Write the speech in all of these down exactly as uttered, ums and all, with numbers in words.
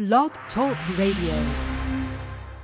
Blog Talk Radio.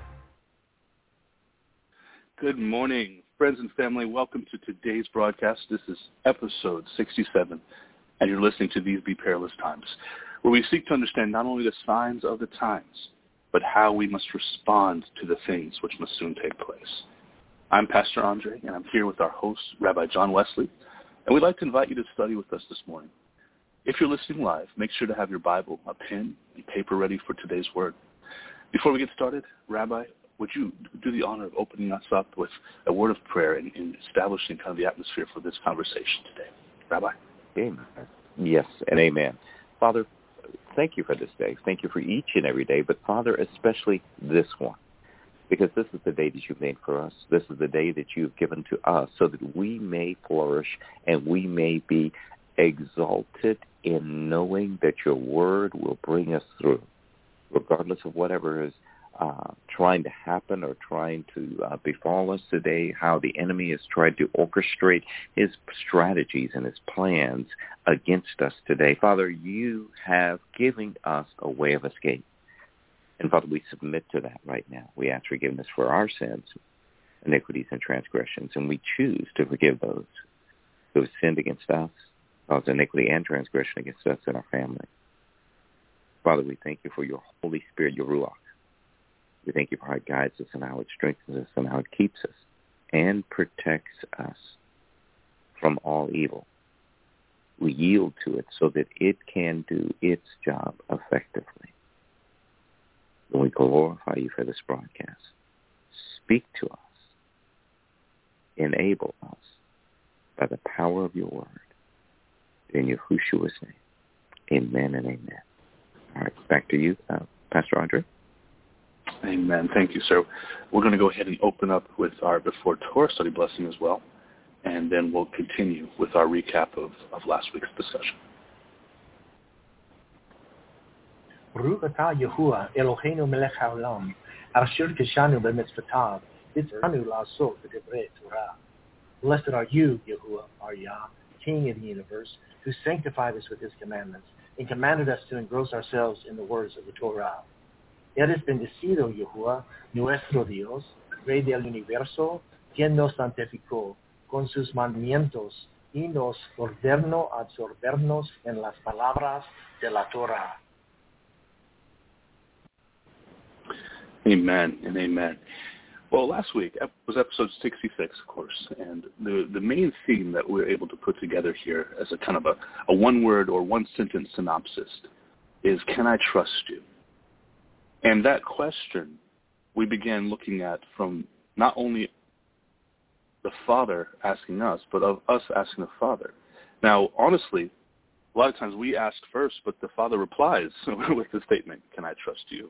Good morning, friends and family. Welcome to today's broadcast. This is episode sixty-seven, and you're listening to These Be Perilous Times, where we seek to understand not only the signs of the times, but how we must respond to the things which must soon take place. I'm Pastor Andre, and I'm here with our host, Rabbi John Wesley, and we'd like to invite you to study with us this morning. If you're listening live, make sure to have your Bible, a pen, and paper ready for today's word. Before we get started, Rabbi, would you do the honor of opening us up with a word of prayer and, and establishing kind of the atmosphere for this conversation today? Rabbi? Amen. Yes, and amen. Father, thank you for this day. Thank you for each and every day, but Father, especially this one, because this is the day that you've made for us. This is the day that you've given to us so that we may flourish and we may be exalted in knowing that your word will bring us through, regardless of whatever is uh, trying to happen or trying to uh, befall us today, how the enemy is trying to orchestrate his strategies and his plans against us today. Father, you have given us a way of escape. And Father, we submit to that right now. We ask forgiveness for our sins, iniquities, and transgressions, and we choose to forgive those who have sinned against us, caused iniquity and transgression against us and our family. Father, we thank you for your Holy Spirit, your Ruach. We thank you for how it guides us and how it strengthens us and how it keeps us and protects us from all evil. We yield to it so that it can do its job effectively. And we glorify you for this broadcast. Speak to us. Enable us by the power of your word. In Yahushua's name, amen and amen. All right, back to you, uh, Pastor Andre. Amen. Thank you, sir. We're going to go ahead and open up with our Before Torah study blessing as well, and then we'll continue with our recap of, of last week's discussion. Baruch atah Yahuwah Eloheinu melech haolam, asher kishanu b'mitzvotav, v'tzivanu la'asot b'divrei Torah. Blessed are you, Yahuwah, our Yah, King of the universe, who sanctified us with his commandments and commanded us to engross ourselves in the words of the Torah. Eres bendecido, Yahuwah, nuestro Dios, Rey del universo, quien nos santificó con sus mandamientos y nos ordenó absorbernos en las palabras de la Torah. Amen and amen. Well, last week was episode sixty-six, of course, and the, the main theme that we were able to put together here as a kind of a, a one-word or one-sentence synopsis is, can I trust you? And that question we began looking at from not only the Father asking us, but of us asking the Father. Now, honestly, a lot of times we ask first, but the Father replies with the statement, can I trust you?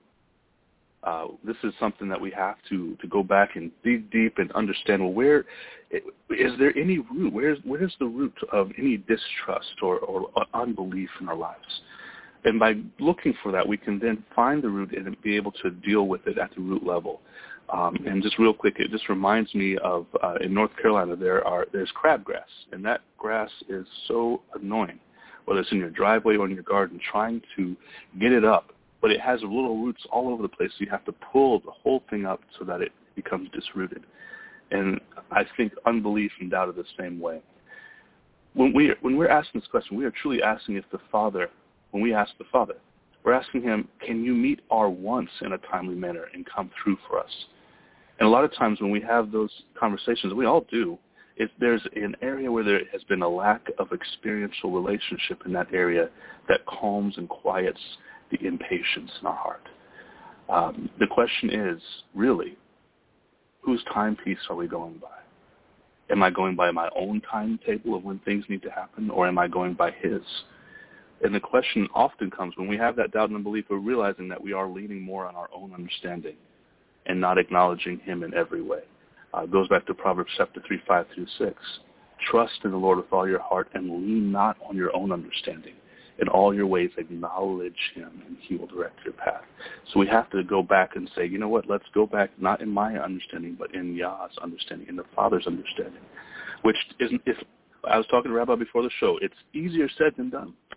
Uh, this is something that we have to, to go back and dig deep and understand, well, where is there any root? Where's, where's the root of any distrust or, or unbelief in our lives? And by looking for that, we can then find the root and be able to deal with it at the root level. Um, and just real quick, it just reminds me of uh, in North Carolina, there are there's crabgrass, and that grass is so annoying, whether it's in your driveway or in your garden, trying to get it up. But it has little roots all over the place, so you have to pull the whole thing up so that it becomes disrooted. And I think unbelief and doubt are the same way. When, we, when we're asking this question, we are truly asking if the Father, when we ask the Father, we're asking him, can you meet our wants in a timely manner and come through for us? And a lot of times when we have those conversations, we all do, if there's an area where there has been a lack of experiential relationship in that area that calms and quiets the impatience in our heart. Um, the question is, really, whose timepiece are we going by? Am I going by my own timetable of when things need to happen, or am I going by his? And the question often comes when we have that doubt and unbelief, we're realizing that we are leaning more on our own understanding and not acknowledging him in every way. Uh, it goes back to Proverbs chapter three, five through six. Trust in the Lord with all your heart and lean not on your own understanding. In all your ways, acknowledge him, and he will direct your path. So we have to go back and say, you know what, let's go back not in my understanding, but in Yah's understanding, in the Father's understanding, which isn't, if I was talking to Rabbi before the show, it's easier said than done.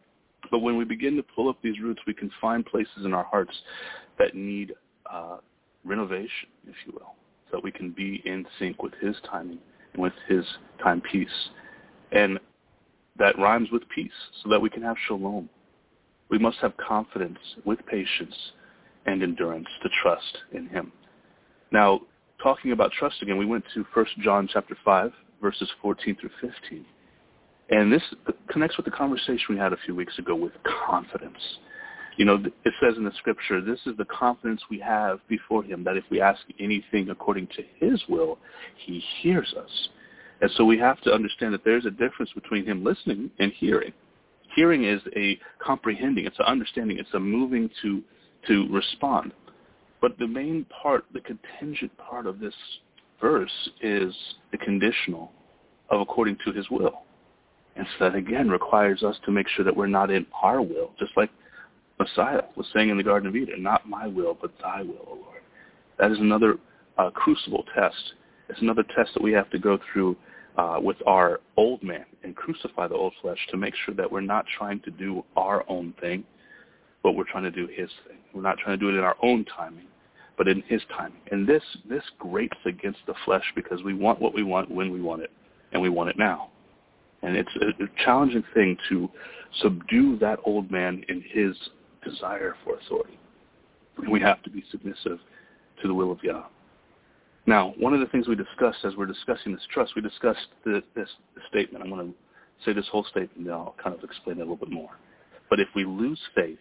But when we begin to pull up these roots, we can find places in our hearts that need uh, renovation, if you will, so that we can be in sync with his timing and with his timepiece. And that rhymes with peace, so that we can have shalom. We must have confidence with patience and endurance to trust in him. Now, talking about trust again, we went to First John chapter five, verses fourteen through fifteen. And this connects with the conversation we had a few weeks ago with confidence. You know, it says in the scripture, this is the confidence we have before him, that if we ask anything according to his will, he hears us. And so we have to understand that there's a difference between him listening and hearing. Hearing is a comprehending, it's an understanding, it's a moving to to respond. But the main part, the contingent part of this verse is the conditional of according to his will. And so that, again, requires us to make sure that we're not in our will, just like Messiah was saying in the Garden of Eden, not my will, but thy will, O Lord. That is another uh, crucible test. It's another test that we have to go through uh, with our old man and crucify the old flesh to make sure that we're not trying to do our own thing, but we're trying to do his thing. We're not trying to do it in our own timing, but in his timing. And this, this grates against the flesh because we want what we want when we want it, and we want it now. And it's a, a challenging thing to subdue that old man in his desire for authority. And we have to be submissive to the will of Yah. Now, one of the things we discussed as we're discussing this trust, we discussed the, this, this statement. I'm going to say this whole statement, then I'll kind of explain it a little bit more. But if we lose faith,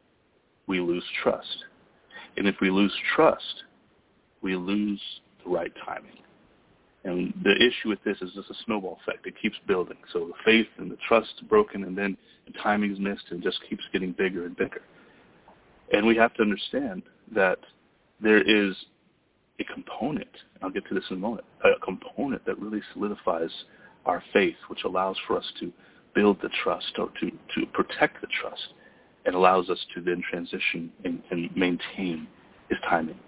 we lose trust. And if we lose trust, we lose the right timing. And the issue with this is just a snowball effect. It keeps building. So the faith and the trust is broken, and then the timing is missed and just keeps getting bigger and bigger. And we have to understand that there is a component, I'll get to this in a moment, a component that really solidifies our faith, which allows for us to build the trust or to, to protect the trust, and allows us to then transition and, and maintain his timing.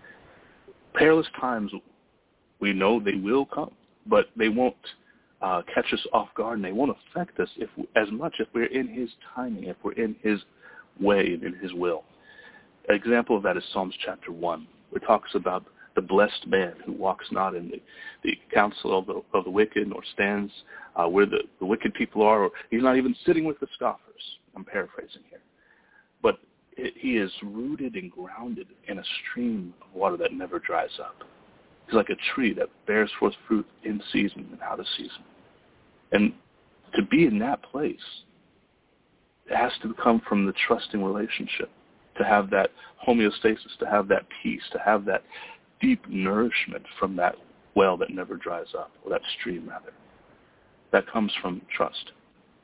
Perilous times, we know they will come, but they won't uh, catch us off guard, and they won't affect us if as much if we're in his timing, if we're in his way and in his will. An example of that is Psalms chapter one, where it talks about the blessed man who walks not in the, the counsel of the, of the wicked, nor stands uh, where the, the wicked people are, or he's not even sitting with the scoffers. I'm paraphrasing here. But it, he is rooted and grounded in a stream of water that never dries up. He's like a tree that bears forth fruit in season and out of season. And to be in that place, it has to come from the trusting relationship, to have that homeostasis, to have that peace, to have that deep nourishment from that well that never dries up, or that stream, rather. That comes from trust.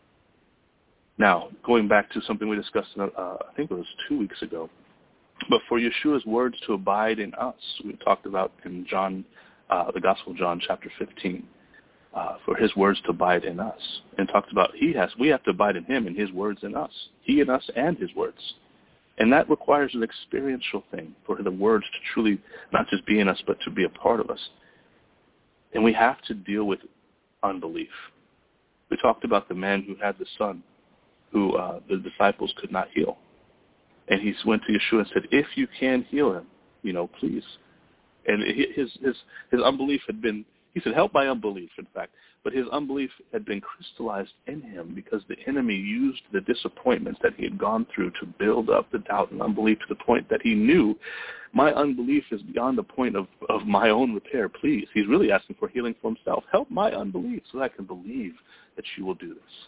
Now, going back to something we discussed, uh, I think it was two weeks ago, but for Yeshua's words to abide in us, we talked about in John, uh, the Gospel of John, chapter fifteen, uh, for his words to abide in us, and talked about he has, we have to abide in him and his words in us, he in us and his words. And that requires an experiential thing for the words to truly not just be in us, but to be a part of us. And we have to deal with unbelief. We talked about the man who had the son who uh, the disciples could not heal. And he went to Yeshua and said, if you can heal him, you know, please. And his his his unbelief had been, he said, help my unbelief, in fact. But his unbelief had been crystallized in him because the enemy used the disappointments that he had gone through to build up the doubt and unbelief to the point that he knew my unbelief is beyond the point of, of my own repair. Please. He's really asking for healing for himself. Help my unbelief so that I can believe that you will do this.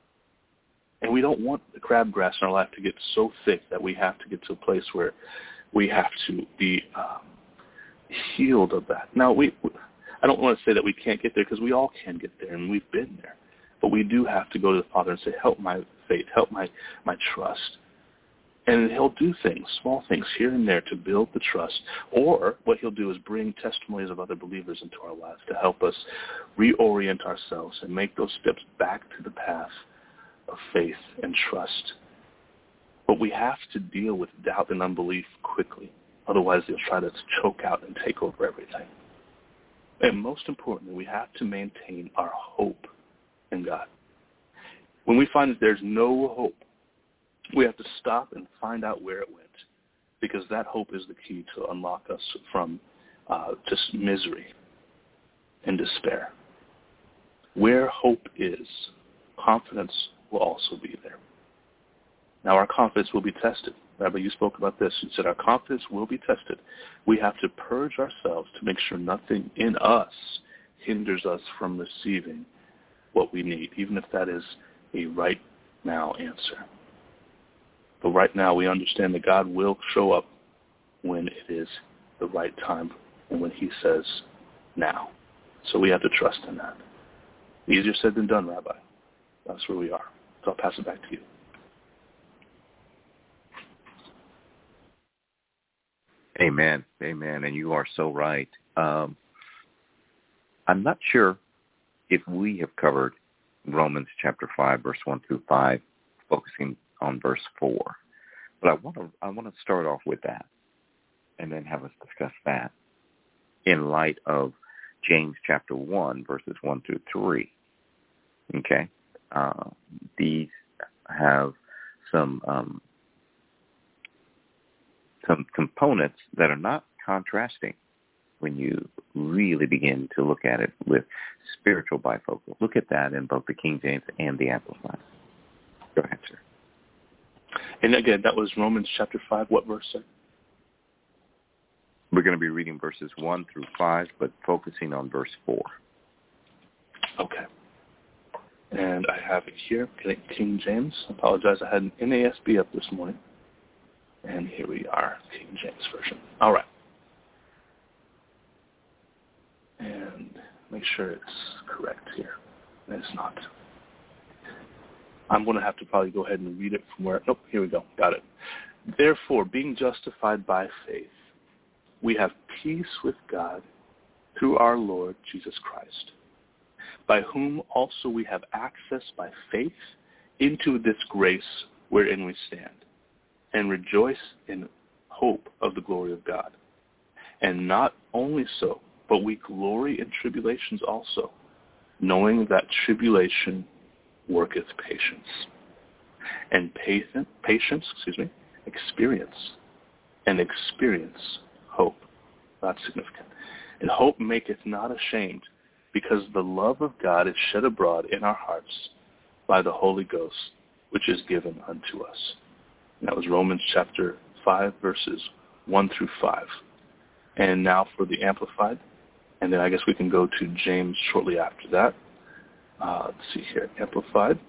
And we don't want the crabgrass in our life to get so thick that we have to get to a place where we have to be um, healed of that. Now, we, I don't want to say that we can't get there because we all can get there, and we've been there. But we do have to go to the Father and say, help my faith, help my, my trust. And he'll do things, small things here and there to build the trust. Or what he'll do is bring testimonies of other believers into our lives to help us reorient ourselves and make those steps back to the path of faith and trust. But we have to deal with doubt and unbelief quickly. Otherwise, they'll try to choke out and take over everything. And most importantly, we have to maintain our hope in God. When we find that there's no hope, We have to stop and find out where it went, because that hope is the key to unlock us from uh, just misery and despair. Where hope is, confidence will also be there. Now, our confidence will be tested. Rabbi, you spoke about this. You said our confidence will be tested. We have to purge ourselves to make sure nothing in us hinders us from receiving what we need, even if that is a right now answer. But right now, we understand that God will show up when it is the right time and when he says now. So we have to trust in that. Easier said than done, Rabbi. That's where we are. So I'll pass it back to you. Amen. Amen. And you are so right. Um, I'm not sure if we have covered Romans chapter five, verse one through five, focusing on verse four. But I want to I want to start off with that and then have us discuss that in light of James chapter one, verses one through three. Okay? Uh, these have some um, some components that are not contrasting when you really begin to look at it with spiritual bifocal. Look at that in both the King James and the Amplified. Go ahead, sir. And again, that was Romans chapter five. What verse, sir? We're going to be reading verses one through five, but focusing on verse four. Okay. And I have it here, King James. I apologize, I had an N A S B up this morning. And here we are, King James Version. All right. And make sure it's correct here. It's not. I'm going to have to probably go ahead and read it from where... Nope, here we go. Got it. Therefore, being justified by faith, we have peace with God through our Lord Jesus Christ, by whom also we have access by faith into this grace wherein we stand, and rejoice in hope of the glory of God. And not only so, but we glory in tribulations also, knowing that tribulation worketh patience, and patient, patience, excuse me, experience, and experience hope. That's significant. And hope maketh not ashamed, because the love of God is shed abroad in our hearts by the Holy Ghost, which is given unto us. And that was Romans chapter five, verses one through five. And now for the Amplified. And then I guess we can go to James shortly after that. Uh, let's see here, Amplified.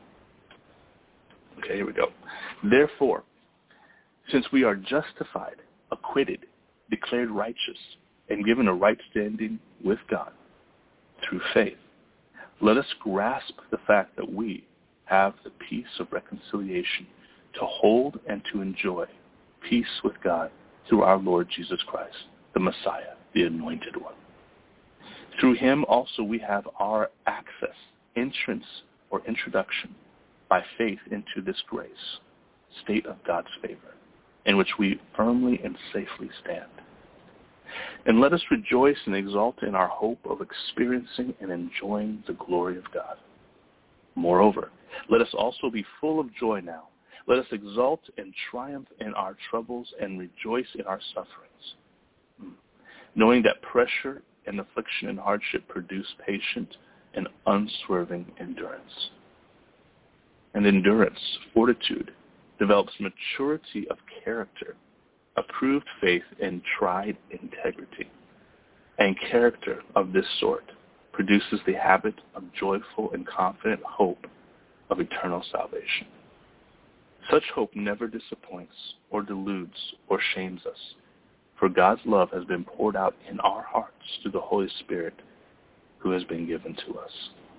Okay, here we go. Therefore, since we are justified, acquitted, declared righteous, and given a right standing with God through faith, let us grasp the fact that we have the peace of reconciliation to hold and to enjoy peace with God through our Lord Jesus Christ, the Messiah, the Anointed One. Through him also we have our access, entrance, or introduction by faith into this grace, state of God's favor, in which we firmly and safely stand. And let us rejoice and exult in our hope of experiencing and enjoying the glory of God. Moreover, let us also be full of joy now. Let us exult and triumph in our troubles and rejoice in our sufferings, knowing that pressure and affliction and hardship produce patient and unswerving endurance. And endurance, fortitude, develops maturity of character, approved faith, and tried integrity. And character of this sort produces the habit of joyful and confident hope of eternal salvation. Such hope never disappoints or deludes or shames us, for God's love has been poured out in our hearts through the Holy Spirit who has been given to us.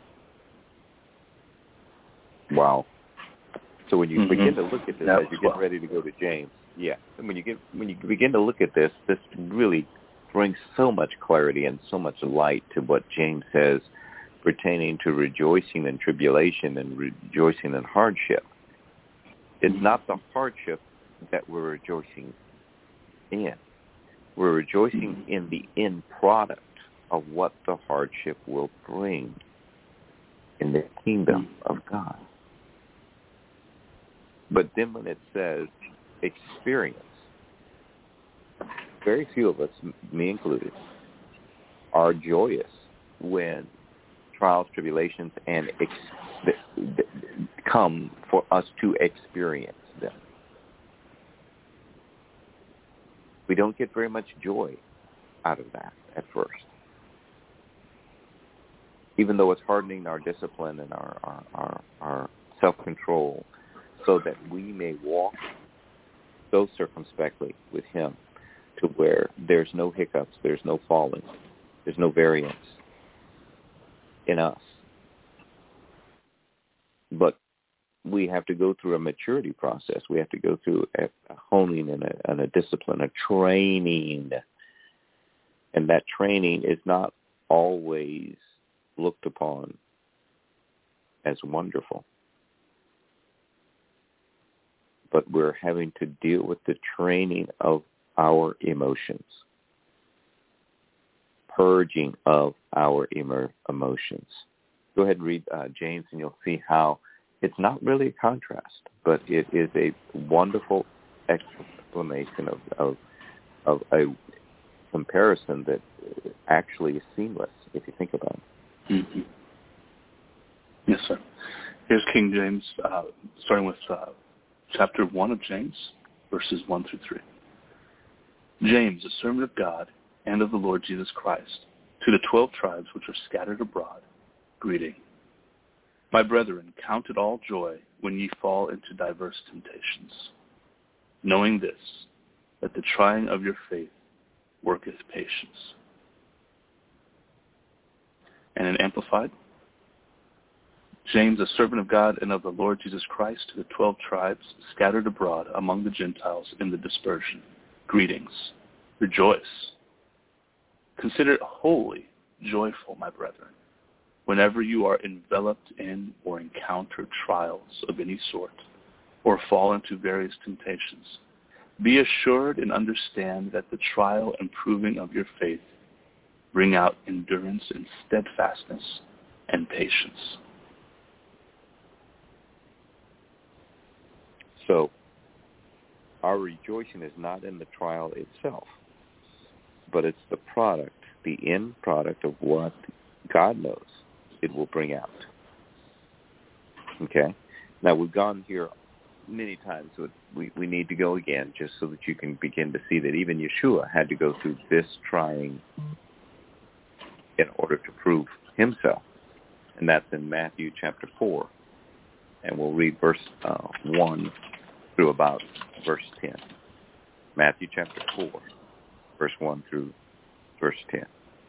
Wow. So when you mm-hmm. begin to look at this, that as you get well. ready to go to James, yeah, and when you get when you begin to look at this, this really brings so much clarity and so much light to what James says pertaining to rejoicing in tribulation and rejoicing in hardship. It's not the hardship that we're rejoicing in. We're rejoicing in the end product of what the hardship will bring in the kingdom of God. But then when it says experience, very few of us, me included, are joyous when trials, tribulations, and ex- come for us to experience them. We don't get very much joy out of that at first. Even though it's hardening our discipline and our, our, our, our self-control so that we may walk so circumspectly with him to where there's no hiccups, there's no falling, there's no variance in us. But we have to go through a maturity process. We have to go through a, a honing and a, and a discipline, a training. And that training is not always looked upon as wonderful. But we're having to deal with the training of our emotions, purging of our emo- emotions. Go ahead and read uh, James, and you'll see how it's not really a contrast, but it is a wonderful explanation of, of, of a comparison that actually is seamless, if you think about it. Mm-hmm. Yes, sir. Here's King James, uh, starting with uh, chapter one of James, verses one through three. James, a servant of God and of the Lord Jesus Christ, to the twelve tribes which are scattered abroad, greeting. My brethren, count it all joy when ye fall into diverse temptations, knowing this, that the trying of your faith worketh patience. And in Amplified, James, a servant of God and of the Lord Jesus Christ, to the twelve tribes scattered abroad among the Gentiles in the dispersion, greetings. Rejoice. Consider it wholly joyful, my brethren, whenever you are enveloped in or encounter trials of any sort, or fall into various temptations. Be assured and understand that the trial and proving of your faith bring out endurance and steadfastness and patience. So, our rejoicing is not in the trial itself, but it's the product, the end product of what God knows it will bring out. Okay? Now, we've gone here many times, but we, we need to go again just so that you can begin to see that even Yeshua had to go through this trying in order to prove himself. And that's in Matthew chapter four. And we'll read verse uh, one through about verse ten. Matthew chapter four, verse one through verse ten.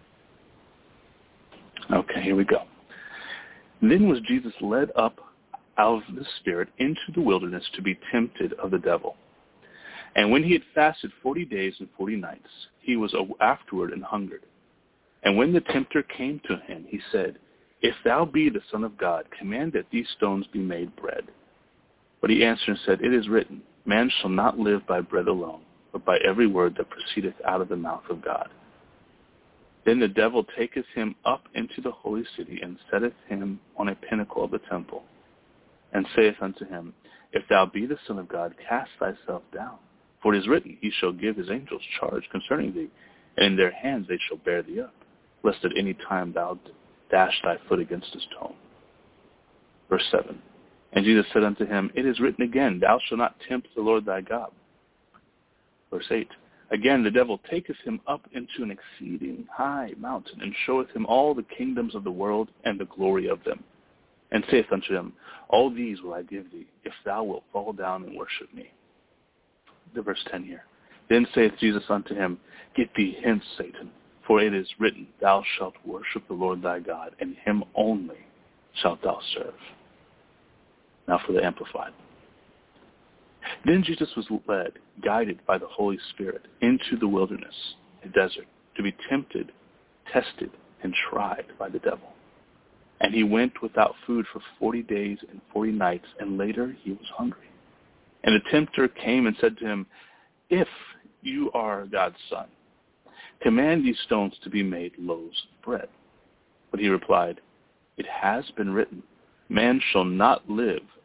Okay, here we go. Then was Jesus led up out of the Spirit into the wilderness to be tempted of the devil. And when he had fasted forty days and forty nights, he was afterward and hungered. And when the tempter came to him, he said, If thou be the Son of God, command that these stones be made bread. But he answered and said, It is written, Man shall not live by bread alone, but by every word that proceedeth out of the mouth of God. Then the devil taketh him up into the holy city, and setteth him on a pinnacle of the temple, and saith unto him, If thou be the Son of God, cast thyself down. For it is written, He shall give his angels charge concerning thee, and in their hands they shall bear thee up, lest at any time thou dash thy foot against a stone. Verse seven. And Jesus said unto him, It is written again, Thou shalt not tempt the Lord thy God. Verse eight. Again the devil taketh him up into an exceeding high mountain, and showeth him all the kingdoms of the world and the glory of them, and saith unto him, All these will I give thee, if thou wilt fall down and worship me. The verse ten here. Then saith Jesus unto him, Get thee hence, Satan, for it is written, Thou shalt worship the Lord thy God, and him only shalt thou serve. Now for the Amplified. Then Jesus was led, guided by the Holy Spirit, into the wilderness, the desert, to be tempted, tested, and tried by the devil. And he went without food for forty days and forty nights, and later he was hungry. And the tempter came and said to him, If you are God's son, command these stones to be made loaves of bread. But he replied, It has been written, Man shall not live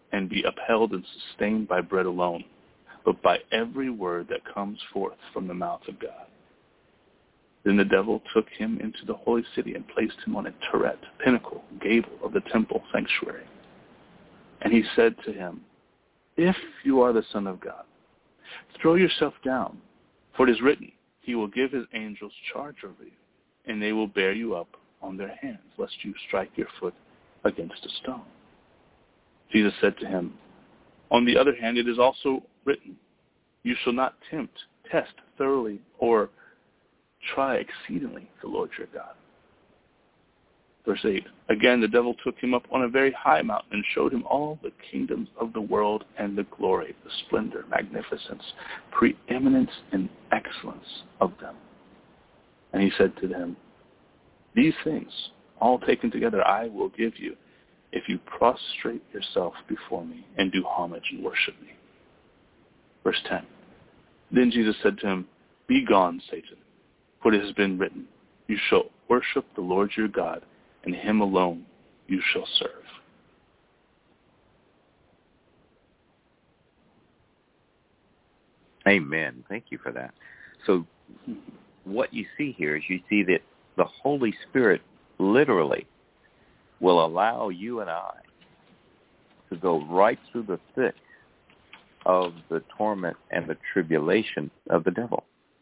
and be upheld and sustained by bread alone, but by every word that comes forth from the mouth of God. Then the devil took him into the holy city and placed him on a turret, pinnacle, gable of the temple sanctuary. And he said to him, "If you are the Son of God, throw yourself down, for it is written, he will give his angels charge over you, and they will bear you up on their hands, lest you strike your foot against a stone." Jesus said to him, "On the other hand, it is also written, you shall not tempt, test thoroughly, or try exceedingly the Lord your God." Verse eight, again the devil took him up on a very high mountain and showed him all the kingdoms of the world and the glory, the splendor, magnificence, preeminence, and excellence of them. And he said to them, "These things, all taken together, I will give you, if you prostrate yourself before me and do homage and worship me." Verse ten, then Jesus said to him, "Be gone, Satan, for it has been written, you shall worship the Lord your God, and him alone you shall serve." Amen. Thank you for that. So what you see here is you see that the Holy Spirit literally will allow you and I to go right through the thick of the torment and the tribulation of the devil,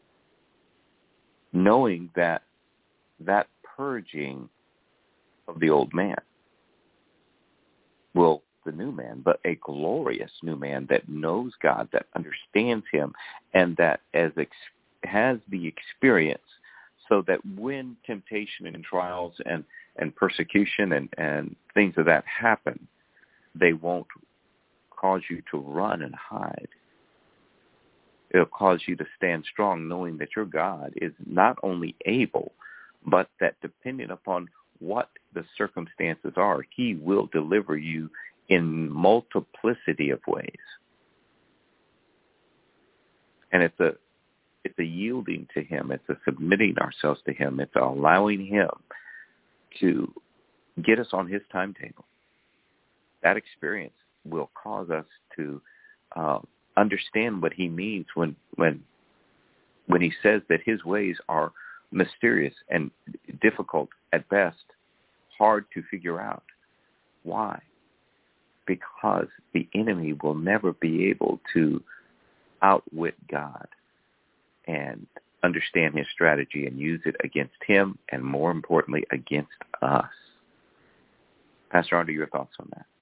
knowing that that purging of the old man will the new man, but a glorious new man that knows God, that understands him, and that as ex- has the experience, so that when temptation and trials and, and persecution and, and things of that happen, they won't cause you to run and hide. It'll cause you to stand strong, knowing that your God is not only able, but that depending upon what the circumstances are, he will deliver you in multiplicity of ways. And it's a it's a yielding to him. It's a submitting ourselves to him. It's allowing him to get us on his timetable. That experience will cause us to uh, understand what he means when when when he says that his ways are mysterious and difficult at best, hard to figure out. Why? Because the enemy will never be able to outwit God and understand his strategy and use it against him and, more importantly, against us. Pastor Andre, your thoughts on that?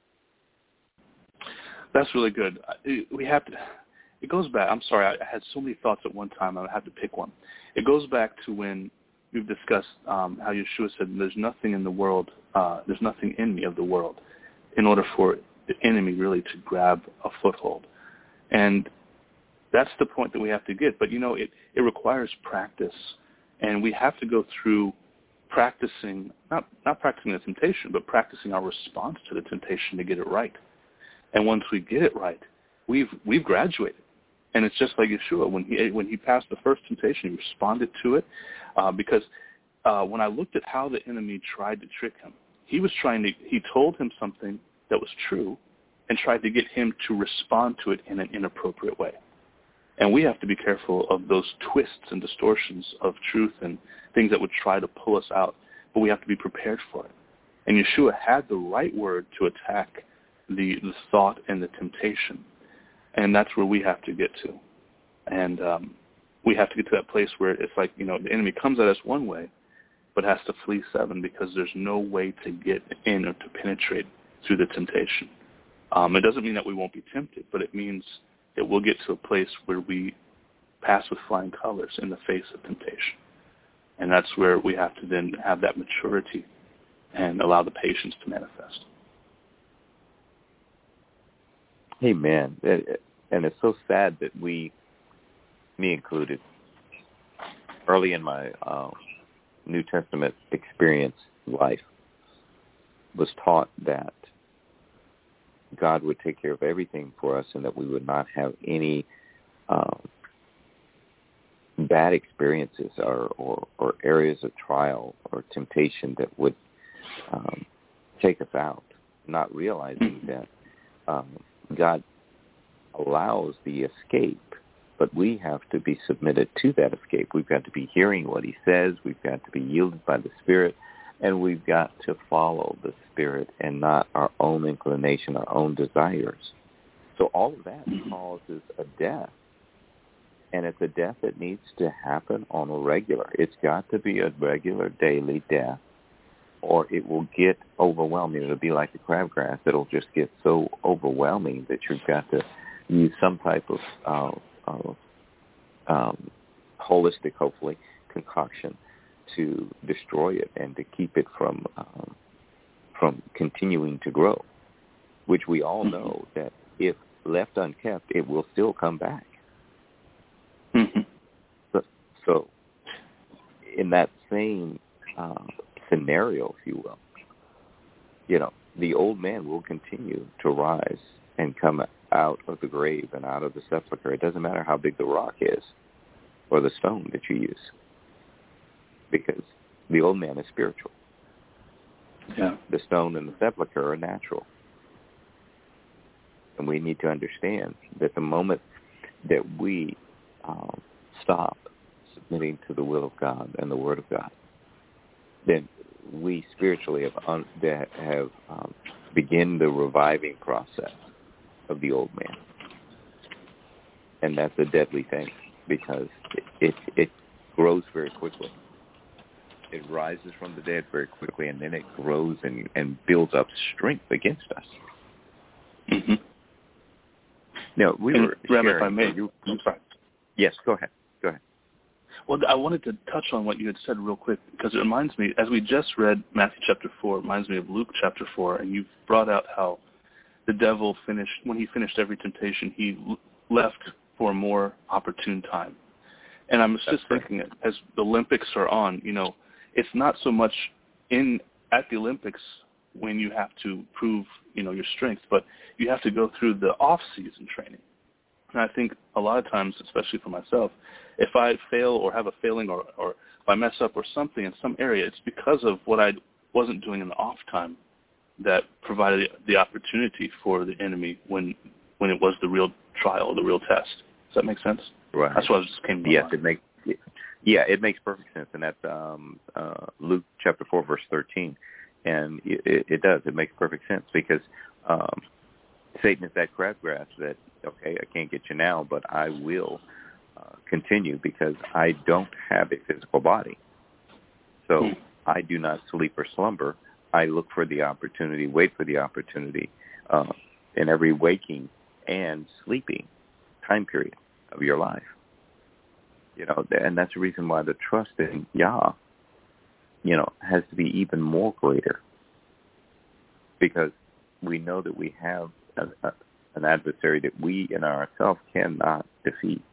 That's really good. We have to. It goes back. I'm sorry. I had so many thoughts at one time. I had to pick one. It goes back to when we've discussed um, how Yeshua said, "There's nothing in the world. Uh, there's nothing in me of the world," in order for the enemy really to grab a foothold. And that's the point that we have to get. But, you know, it, it requires practice. And we have to go through practicing, not, not practicing the temptation, but practicing our response to the temptation to get it right. And once we get it right, we've we've graduated. And it's just like Yeshua. When he when he passed the first temptation, he responded to it. Uh, because uh, when I looked at how the enemy tried to trick him, he was trying to, he told him something that was true and tried to get him to respond to it in an inappropriate way. And we have to be careful of those twists and distortions of truth and things that would try to pull us out, but we have to be prepared for it. And Yeshua had the right word to attack the, the thought and the temptation, and that's where we have to get to. And um, we have to get to that place where it's like, you know, the enemy comes at us one way, but has to flee seven because there's no way to get in or to penetrate through the temptation. Um, it doesn't mean that we won't be tempted, but it means that we'll get to a place where we pass with flying colors in the face of temptation. And that's where we have to then have that maturity and allow the patience to manifest. Amen. And it's so sad that we, me included, early in my uh, New Testament experience life, was taught that God would take care of everything for us and that we would not have any um, bad experiences or, or, or areas of trial or temptation that would um, take us out, not realizing that um, God allows the escape, but we have to be submitted to that escape. We've got to be hearing what he says. We've got to be yielded by the Spirit, and we've got to follow the Spirit and not our own inclination, our own desires. So all of that causes a death, and it's a death that needs to happen on a regular. It's got to be a regular daily death, or it will get overwhelming. It'll be like the crabgrass. It'll just get so overwhelming that you've got to use some type of uh, uh, um, holistic, hopefully, concoction to destroy it and to keep it from um, from continuing to grow, which we all know that if left unkept, it will still come back. Mm-hmm. So, so in that same uh, scenario, if you will, you know, the old man will continue to rise and come out of the grave and out of the sepulcher. It doesn't matter how big the rock is or the stone that you use, because the old man is spiritual. Yeah. The stone and the sepulcher are natural. And we need to understand that the moment that we um, stop submitting to the will of God and the Word of God, then we spiritually have un- that have um, begin the reviving process of the old man, and that's a deadly thing because it, it it grows very quickly. It rises from the dead very quickly, and then it grows and, and builds up strength against us. Mm-hmm. Now we and were Rabbi, sharing, if I may, you, I'm sorry. Yes, go ahead. Go ahead. Well, I wanted to touch on what you had said real quick because it reminds me, as we just read Matthew chapter four, it reminds me of Luke chapter four, and you brought out how the devil finished, when he finished every temptation, he left for a more opportune time. And I'm just That's thinking, right. as the Olympics are on, you know, it's not so much in at the Olympics when you have to prove, you know, your strength, but you have to go through the off-season training. And I think a lot of times, especially for myself, if I fail or have a failing or, or if I mess up or something in some area, it's because of what I wasn't doing in the off time that provided the opportunity for the enemy when when it was the real trial, the real test. Does that make sense? Right. That's what I just came to Yes, mind. it makes yeah, it makes perfect sense, and that's um, uh, Luke chapter four, verse thirteen, and it, it does. It makes perfect sense because um, Satan is that crabgrass that, okay, I can't get you now, but I will uh, continue because I don't have a physical body. So hmm. I do not sleep or slumber. I look for the opportunity, wait for the opportunity uh, in every waking and sleeping time period of your life. You know, and that's the reason why the trust in Yah, you know, has to be even more greater, because we know that we have a, a, an adversary that we in ourselves cannot defeat.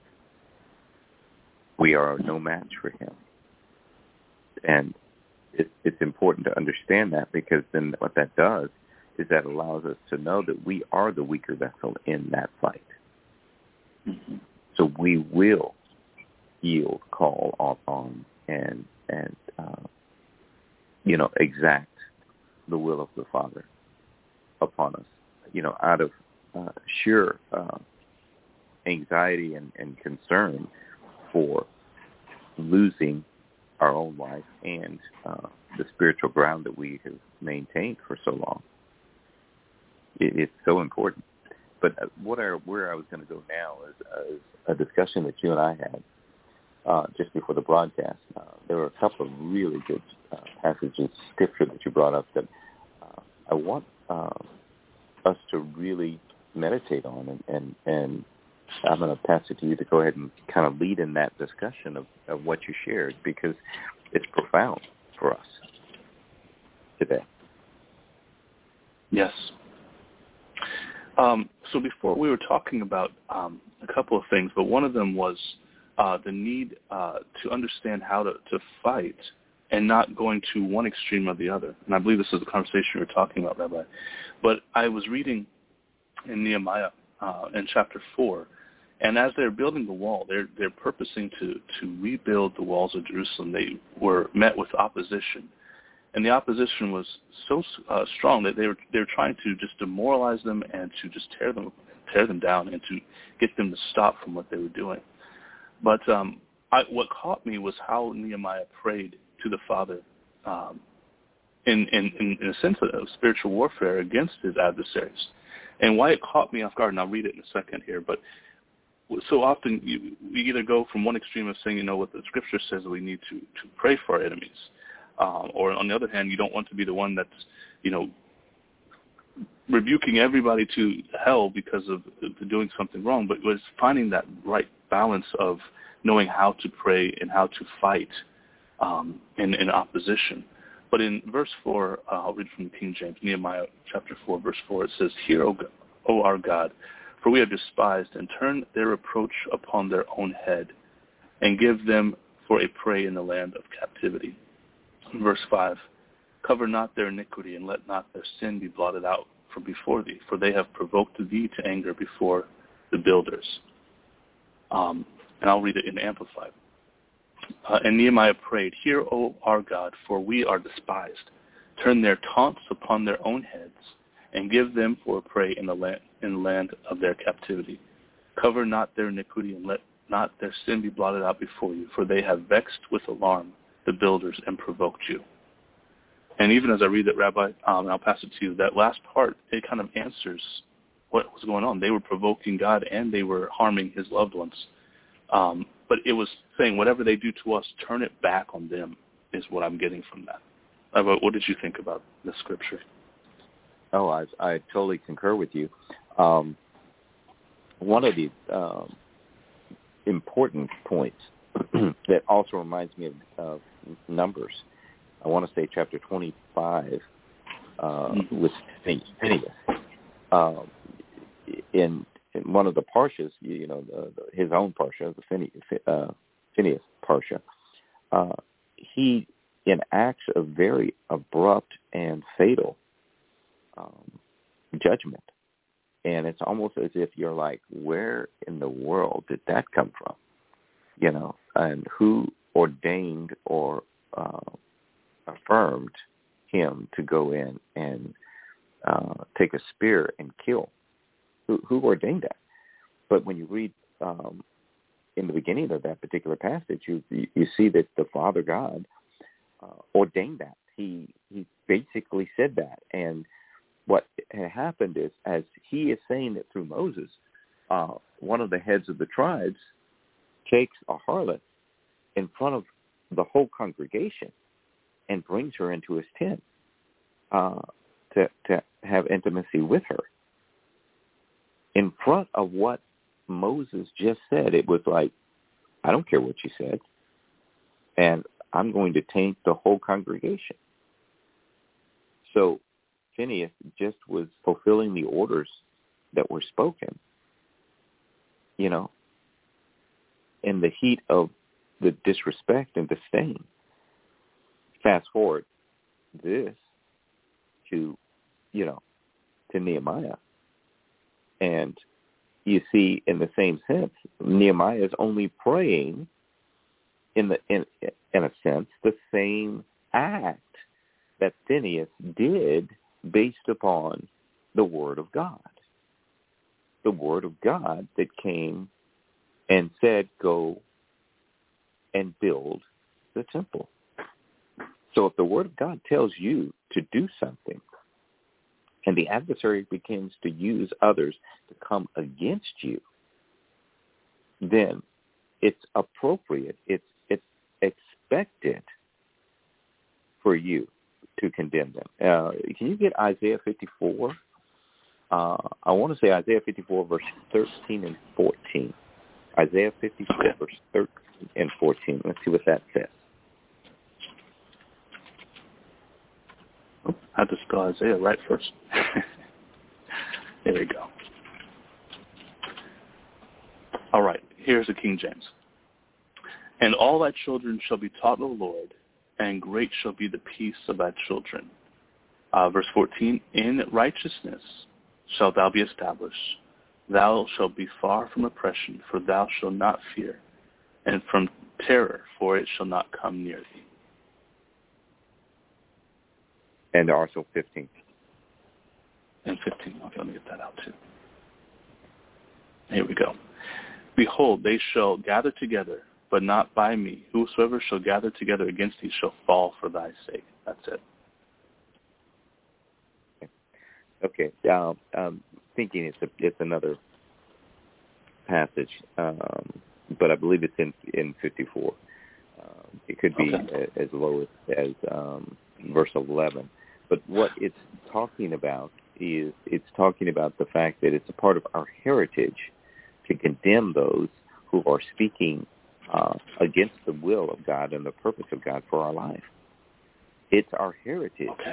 We are no match for him. And it, it's important to understand that, because then what that does is that allows us to know that we are the weaker vessel in that fight. Mm-hmm. So we will yield, call on, and and uh, you know, exact the will of the Father upon us. You know, out of uh, sheer uh, anxiety and, and concern for losing our own life and uh, the spiritual ground that we have maintained for so long. It, it's so important. But what I, where I was going to go now is, uh, is a discussion that you and I had uh, just before the broadcast. Uh, there were a couple of really good uh, passages of scripture that you brought up that uh, I want uh, us to really meditate on, and, and, and I'm going to pass it to you to go ahead and kind of lead in that discussion of, of what you shared, because it's profound for us today. Yes. Um, so before we were talking about um, a couple of things, but one of them was uh, the need uh, to understand how to, to fight and not going to one extreme or the other. And I believe this is the conversation you were talking about, Rabbi. But I was reading in Nehemiah uh, in chapter four, and as they're building the wall, they're they're purposing to, to rebuild the walls of Jerusalem. They were met with opposition. And the opposition was so uh, strong that they were they were trying to just demoralize them and to just tear them tear them down and to get them to stop from what they were doing. But um, I, what caught me was how Nehemiah prayed to the Father um, in, in, in a sense of spiritual warfare against his adversaries. And why it caught me off guard, and I'll read it in a second here, but so often you, we either go from one extreme of saying, you know, what the Scripture says we need to, to pray for our enemies. Um, or on the other hand, you don't want to be the one that's, you know, rebuking everybody to hell because of doing something wrong, but it was finding that right balance of knowing how to pray and how to fight um, in, in opposition. But in verse four, uh, I'll read from the King James, Nehemiah chapter four, verse four, it says, "Hear, O, God, O our God, for we have despised and turned their reproach upon their own head, and give them for a prey in the land of captivity." Verse five, "Cover not their iniquity, and let not their sin be blotted out from before thee, for they have provoked thee to anger before the builders." Um, and I'll read it in Amplified. Uh, and Nehemiah prayed, "Hear, O our God, for we are despised. Turn their taunts upon their own heads, and give them for a prey in the land, in the land of their captivity. Cover not their iniquity, and let not their sin be blotted out before you, for they have vexed with alarm the builders and provoked you." And even as I read that, Rabbi, um, and I'll pass it to you, that last part, it kind of answers what was going on. They were provoking God, and they were harming his loved ones. Um, but it was saying, whatever they do to us, turn it back on them, is what I'm getting from that. Rabbi, what did you think about the scripture? Oh, I, I totally concur with you. Um, one of the um, important points that also reminds me of uh, Numbers, I want to say chapter twenty-five, uh, mm-hmm. with Phineas. Um, in, in one of the parshas, you know, the, the, his own parsha, the Phineas, uh, Phineas parsha, uh, he enacts a very abrupt and fatal um, judgment. And it's almost as if you're like, where in the world did that come from? You know, and who ordained or uh, affirmed him to go in and uh, take a spear and kill? Who, who ordained that? But when you read um, in the beginning of that particular passage, you you see that the Father God uh, ordained that. He he basically said that. And what had happened is, as he is saying it through Moses, uh, one of the heads of the tribes takes a harlot in front of the whole congregation and brings her into his tent uh, to to have intimacy with her. In front of what Moses just said, it was like, I don't care what you said, and I'm going to taint the whole congregation. So Phineas just was fulfilling the orders that were spoken, you know, in the heat of the disrespect and disdain. Fast forward this to, you know, to Nehemiah. And you see, in the same sense, Nehemiah is only praying, in the in in a sense, the same act that Phineas did based upon the Word of God. The Word of God that came and said, go and build the temple. So if the Word of God tells you to do something, and the adversary begins to use others to come against you, then it's appropriate, it's it's expected for you to condemn them. Uh, can you get Isaiah fifty-four? Uh, I want to say Isaiah fifty-four, verse thirteen and fourteen. Isaiah fifty-four, verse thirteen and fourteen. Let's see what that says. Oh, I had to spell Isaiah right first. There we go. All right, here's the King James. "And all thy children shall be taught of the Lord, and great shall be the peace of thy children." Uh, verse fourteen, "In righteousness shalt thou be established. Thou shalt be far from oppression, for thou shalt not fear, and from terror, for it shall not come near thee." And also fifteen. And fifteen. Okay, let me get that out too. Here we go. Behold, they shall gather together, but not by me. Whosoever shall gather together against thee shall fall for thy sake. That's it. Okay. Um, um, thinking it's a, it's another passage, um, but I believe it's in in fifty-four. Um, it could be okay. a, as low as, as um, verse eleven. But what it's talking about is it's talking about the fact that it's a part of our heritage to condemn those who are speaking uh, against the will of God and the purpose of God for our life. It's our heritage okay.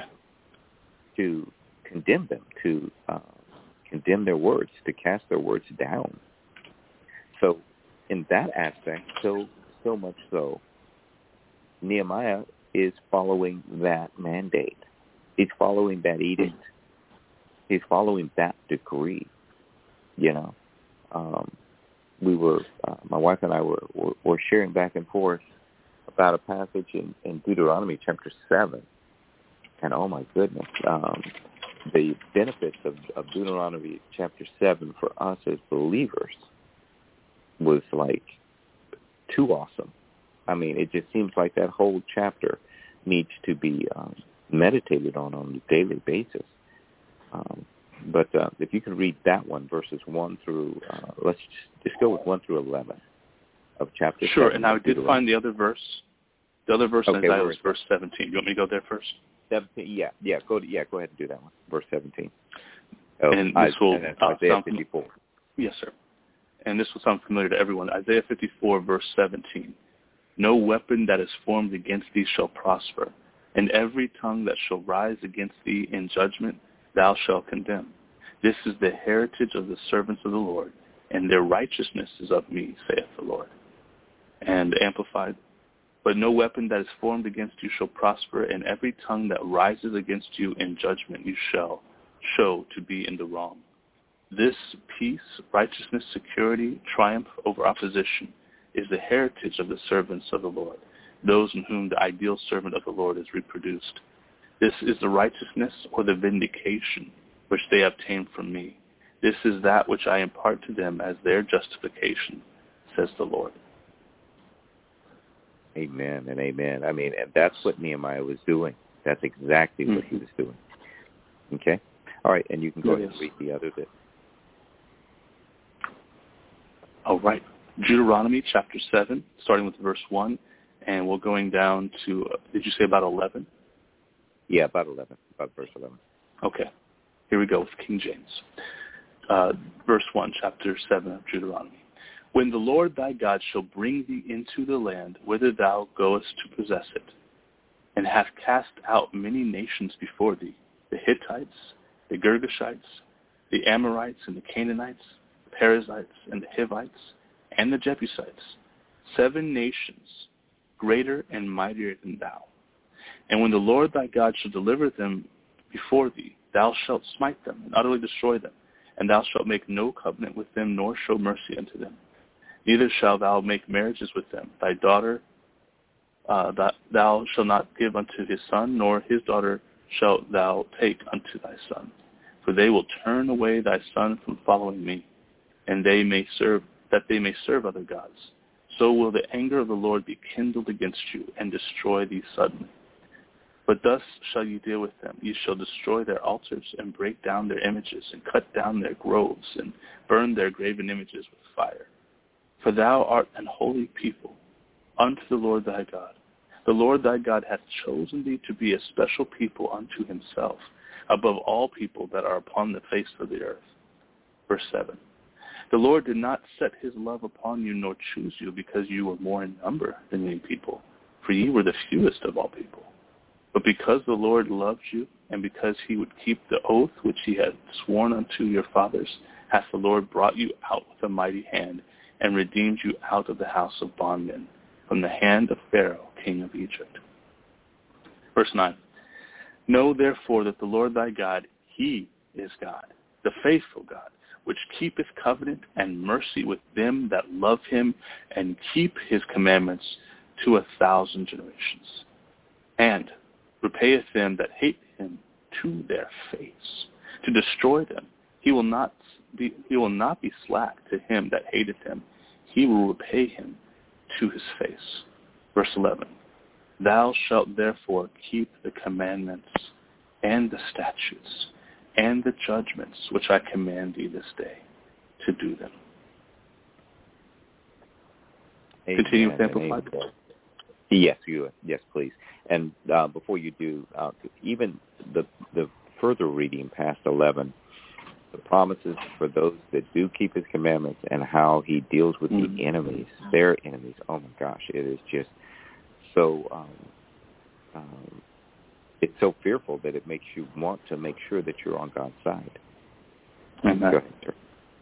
to condemn them, to uh, condemn their words, to cast their words down. So in that aspect, so so much so, Nehemiah is following that mandate. He's following that edict. He's following that decree. You know, um, we were, uh, my wife and I were, were, were sharing back and forth about a passage in, in Deuteronomy chapter seven. And oh my goodness, um, the benefits of, of Deuteronomy chapter seven for us as believers was like too awesome. I mean, it just seems like that whole chapter needs to be um, meditated on on a daily basis. Um, but uh, if you can read that one, verses one through, uh, let's just, just go with one through eleven of chapter sure, seven. Sure, and I did find the other verse. The other verse okay, in Isaiah was verse seventeen. You want me to go there first? seventeen, yeah, yeah, go to, yeah, go ahead and do that one, verse seventeen. Oh, and this will and uh, Isaiah fifty-four. Yes, sir. And this will sound familiar to everyone. Isaiah fifty-four, verse seventeen. No weapon that is formed against thee shall prosper, and every tongue that shall rise against thee in judgment thou shalt condemn. This is the heritage of the servants of the Lord, and their righteousness is of me, saith the Lord. And Amplified, but no weapon that is formed against you shall prosper, and every tongue that rises against you in judgment you shall show to be in the wrong. This peace, righteousness, security, triumph over opposition is the heritage of the servants of the Lord, those in whom the ideal servant of the Lord is reproduced. This is the righteousness or the vindication which they obtain from me. This is that which I impart to them as their justification, says the Lord. Amen and amen. I mean, and that's what Nehemiah was doing. That's exactly mm-hmm. what he was doing. Okay? All right, and you can go yes. ahead and read the other bit. All right. Deuteronomy chapter seven, starting with verse one, and we're going down to, uh, did you say about eleven? Yeah, about eleven, about verse eleven. Okay. Here we go with King James. Uh, verse one, chapter seven of Deuteronomy. When the Lord thy God shall bring thee into the land whither thou goest to possess it, and hath cast out many nations before thee, the Hittites, the Girgashites, the Amorites, and the Canaanites, the Perizzites, and the Hivites, and the Jebusites, seven nations, greater and mightier than thou. And when the Lord thy God shall deliver them before thee, thou shalt smite them and utterly destroy them, and thou shalt make no covenant with them, nor show mercy unto them. Neither shalt thou make marriages with them. Thy daughter uh, that thou shalt not give unto his son, nor his daughter shalt thou take unto thy son. For they will turn away thy son from following me, and they may serve that they may serve other gods. So will the anger of the Lord be kindled against you, and destroy thee suddenly. But thus shall you deal with them. You shall destroy their altars, and break down their images, and cut down their groves, and burn their graven images with fire. For thou art an holy people unto the Lord thy God. The Lord thy God hath chosen thee to be a special people unto himself, above all people that are upon the face of the earth. Verse seven. The Lord did not set his love upon you, nor choose you, because you were more in number than many people, for ye were the fewest of all people. But because the Lord loved you, and because he would keep the oath which he had sworn unto your fathers, hath the Lord brought you out with a mighty hand, and redeemed you out of the house of bondmen, from the hand of Pharaoh, king of Egypt. Verse nine. Know therefore that the Lord thy God, he is God, the faithful God, which keepeth covenant and mercy with them that love him, and keep his commandments to a thousand generations, and repayeth them that hate him to their face, to destroy them. He will not be, he will not be slack to him that hateth him. He will repay him to his face. Verse eleven. Thou shalt therefore keep the commandments and the statutes and the judgments which I command thee this day, to do them. Amen. Continue with Amplified. Yes, you. Yes, please. And uh, before you do, uh, even the the further reading past eleven, the promises for those that do keep his commandments and how he deals with mm-hmm. the enemies, their enemies. Oh my gosh, it is just so. Um, um, it's so fearful that it makes you want to make sure that you're on God's side. Amen. Go ahead, sir.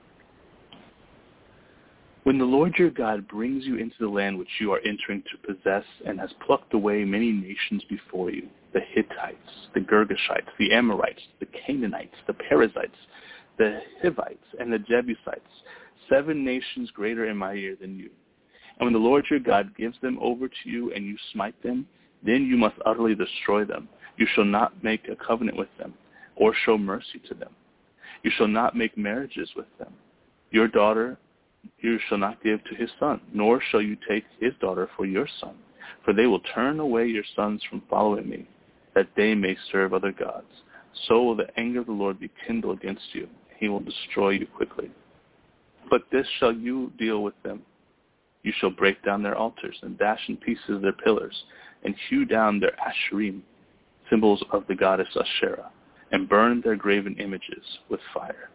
When the Lord your God brings you into the land which you are entering to possess and has plucked away many nations before you, the Hittites, the Girgashites, the Amorites, the Canaanites, the Perizzites, the Hivites, and the Jebusites, seven nations greater and mightier than you. And when the Lord your God gives them over to you and you smite them, then you must utterly destroy them. You shall not make a covenant with them or show mercy to them. You shall not make marriages with them. Your daughter you shall not give to his son, nor shall you take his daughter for your son, for they will turn away your sons from following me, that they may serve other gods. So will the anger of the Lord be kindled against you. He will destroy you quickly. But this shall you deal with them. You shall break down their altars and dash in pieces their pillars and hew down their asherim, symbols of the goddess Asherah, and burn their graven images with fire.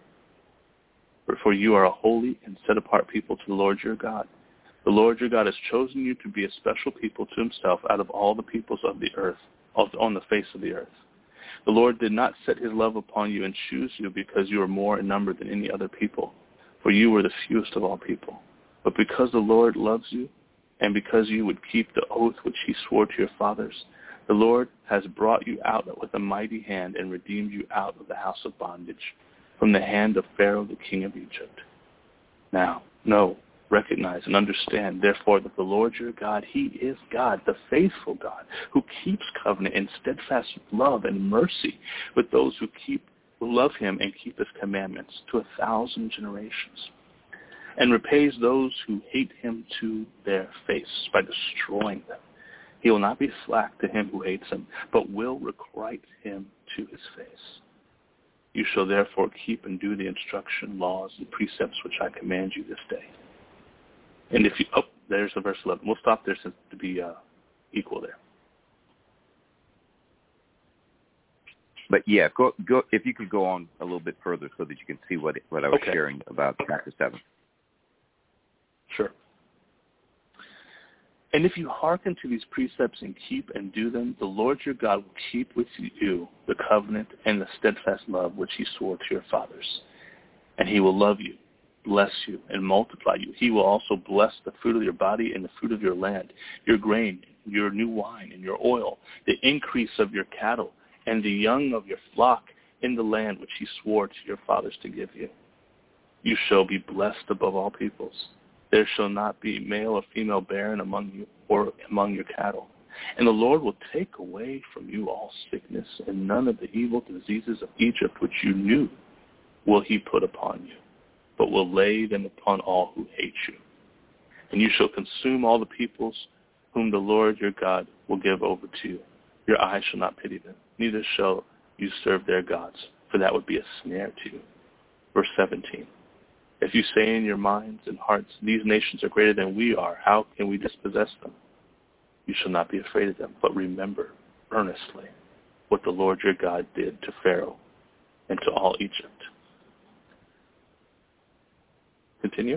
For you are a holy and set-apart people to the Lord your God. The Lord your God has chosen you to be a special people to himself out of all the peoples of the earth, on the face of the earth. The Lord did not set his love upon you and choose you because you are more in number than any other people, for you were the fewest of all people. But because the Lord loves you, and because you would keep the oath which he swore to your fathers, the Lord has brought you out with a mighty hand and redeemed you out of the house of bondage, from the hand of Pharaoh the king of Egypt. Now, know, recognize, and understand, therefore, that the Lord your God, he is God, the faithful God, who keeps covenant and steadfast love and mercy with those who keep who love him and keep his commandments to a thousand generations, and repays those who hate him to their face by destroying them. He will not be slack to him who hates him, but will requite him to his face. You shall therefore keep and do the instruction, laws, and precepts which I command you this day. And if you, oh, there's the verse eleven. We'll stop there since to be uh, equal there. But yeah, go, go, if you could go on a little bit further so that you can see what what I was okay. sharing about chapter seven. Sure. And if you hearken to these precepts and keep and do them, the Lord your God will keep with you the covenant and the steadfast love which he swore to your fathers. And he will love you, bless you, and multiply you. He will also bless the fruit of your body and the fruit of your land, your grain, your new wine, and your oil, the increase of your cattle, and the young of your flock in the land which he swore to your fathers to give you. You shall be blessed above all peoples. There shall not be male or female barren among you or among your cattle. And the Lord will take away from you all sickness, and none of the evil diseases of Egypt which you knew will he put upon you, but will lay them upon all who hate you. And you shall consume all the peoples whom the Lord your God will give over to you. Your eyes shall not pity them, neither shall you serve their gods, for that would be a snare to you. Verse seventeen. If you say in your minds and hearts, these nations are greater than we are, how can we dispossess them? You shall not be afraid of them, but remember earnestly what the Lord your God did to Pharaoh and to all Egypt. Continue.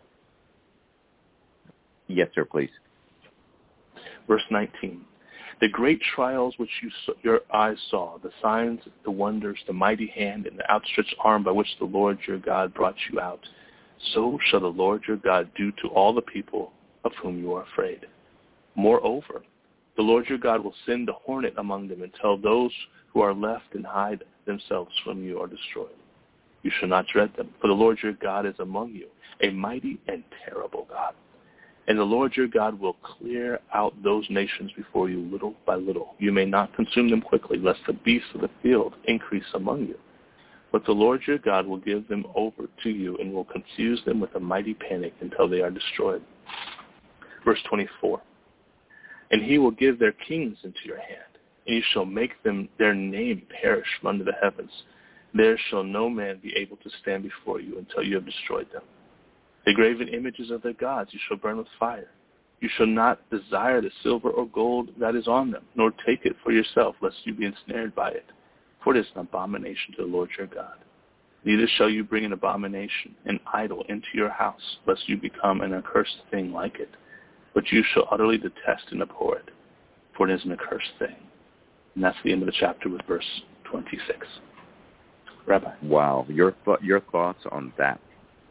Yes, sir, please. Verse nineteen. The great trials which you saw, your eyes saw, the signs, the wonders, the mighty hand, and the outstretched arm by which the Lord your God brought you out, so shall the Lord your God do to all the people of whom you are afraid. Moreover, the Lord your God will send the hornet among them until those who are left and hide themselves from you are destroyed. You shall not dread them, for the Lord your God is among you, a mighty and terrible God. And the Lord your God will clear out those nations before you little by little. You may not consume them quickly, lest the beasts of the field increase among you. But the Lord your God will give them over to you and will confuse them with a mighty panic until they are destroyed. Verse twenty-four. And he will give their kings into your hand, and you shall make them their name perish from under the heavens. There shall no man be able to stand before you until you have destroyed them. The graven images of their gods you shall burn with fire. You shall not desire the silver or gold that is on them, nor take it for yourself, lest you be ensnared by it. For it is an abomination to the Lord your God. Neither shall you bring an abomination, an idol, into your house, lest you become an accursed thing like it. But you shall utterly detest and abhor it, for it is an accursed thing. And that's the end of the chapter with verse twenty-six. Rabbi. Wow. Your, th- your thoughts on that?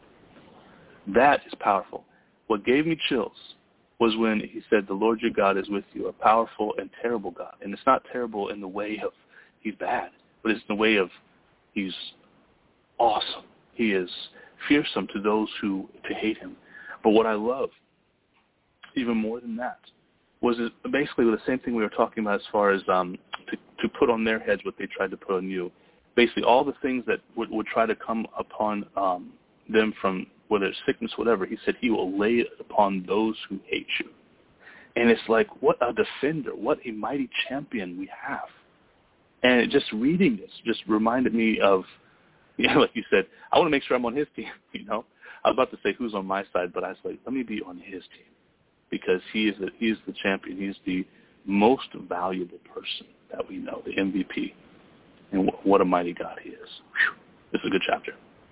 That is powerful. What gave me chills was when he said, the Lord your God is with you, a powerful and terrible God. And it's not terrible in the way of he's bad, but it's in the way of he's awesome. He is fearsome to those who to hate him. But what I love, even more than that, was it basically the same thing we were talking about as far as um, to, to put on their heads what they tried to put on you. Basically, all the things that would, would try to come upon um, them from whether it's sickness, whatever, he said he will lay it upon those who hate you. And it's like, what a defender, what a mighty champion we have. And just reading this just reminded me of, you know, like you said, I want to make sure I'm on his team, you know. I was about to say who's on my side, but I was like, let me be on his team because he is the, he's the champion. He's the most valuable person that we know, the M V P. And w- what a mighty God he is. Whew. This is a good chapter.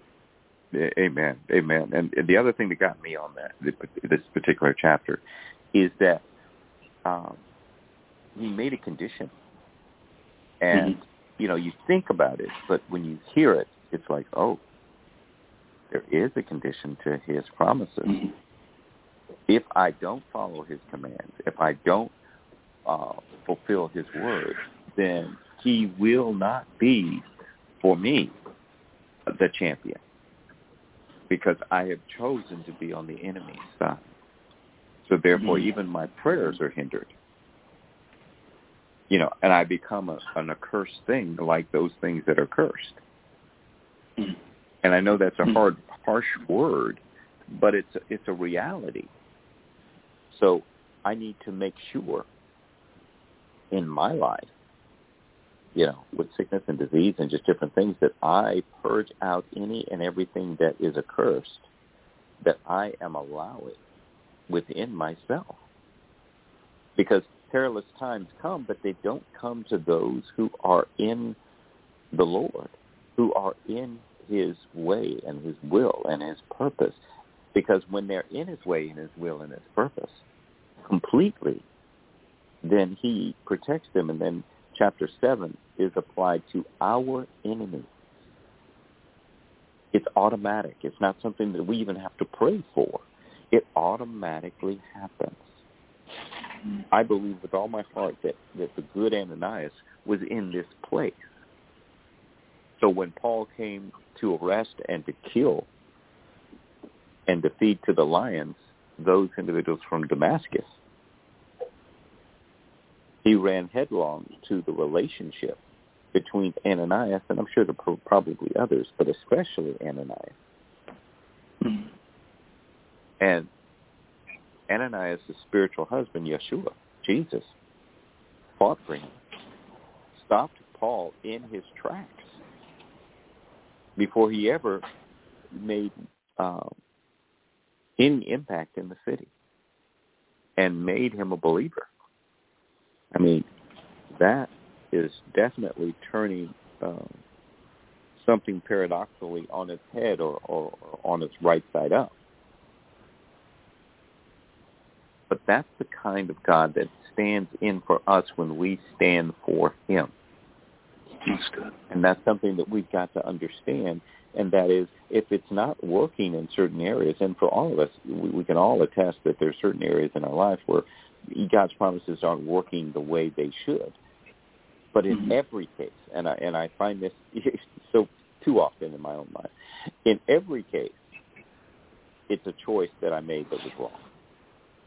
Amen. Amen. And the other thing that got me on that, this particular chapter, is that um, he made a condition. And, mm-hmm. you know, you think about it, but when you hear it, it's like, oh, there is a condition to his promises. Mm-hmm. If I don't follow his commands, if I don't uh, fulfill his word, then he will not be, for me, the champion. Because I have chosen to be on the enemy's side. So therefore, mm-hmm. even my prayers are hindered. You know, and I become a, an accursed thing like those things that are cursed. Mm-hmm. And I know that's a hard, harsh word, but it's a, it's a reality. So I need to make sure in my life, you know, with sickness and disease and just different things, that I purge out any and everything that is accursed that I am allowing within myself. Because perilous times come, but they don't come to those who are in the Lord, who are in his way and his will and his purpose. Because when they're in his way and his will and his purpose completely, then he protects them. And then chapter seven is applied to our enemies. It's automatic. It's not something that we even have to pray for. It automatically happens. I believe with all my heart that, that the good Ananias was in this place. So when Paul came to arrest and to kill and to feed to the lions those individuals from Damascus, he ran headlong to the relationship between Ananias, and I'm sure there were probably others, but especially Ananias. Mm-hmm. And Ananias' spiritual husband, Yeshua, Jesus, fought for him, stopped Paul in his tracks before he ever made um, any impact in the city and made him a believer. I mean, that is definitely turning um, something paradoxically on its head or, or, or on its right side up. But that's the kind of God that stands in for us when we stand for him. That's good. And that's something that we've got to understand, and that is, if it's not working in certain areas, and for all of us, we, we can all attest that there are certain areas in our life where God's promises aren't working the way they should. But in mm-hmm. every case, and I, and I find this so too often in my own life, in every case, it's a choice that I made that was wrong.